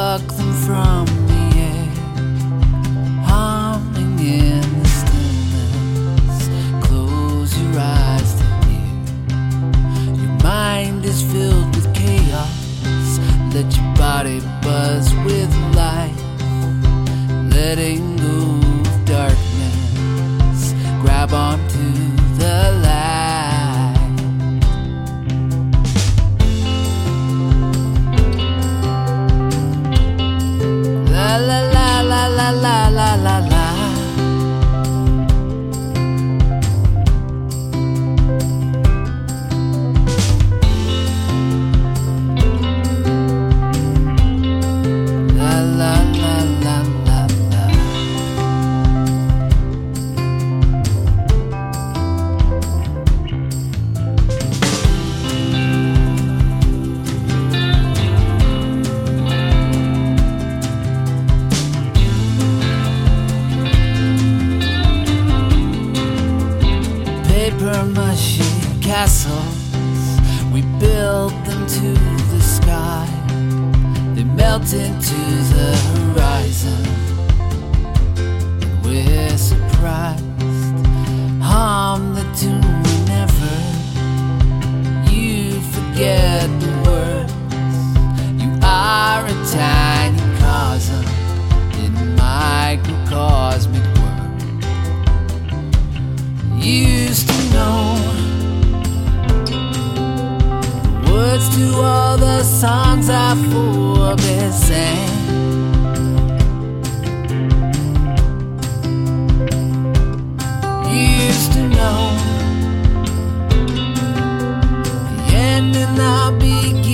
pluck them from the air, humming in the stillness. Close your eyes to hear. Your mind is filled with chaos. Let your body buzz with life, letting go of darkness. Grab onto the light. La la la la la la la la la. La la la la la la. Paper mache castles, we build them to the sky. They melt into the horizon, and we're surprised. Hum the tune whenever you forget the words. You are a tiny cosm in a microcosmic world. Used to know the words to all the songs our forebears sang. Used to know the end and the beginning.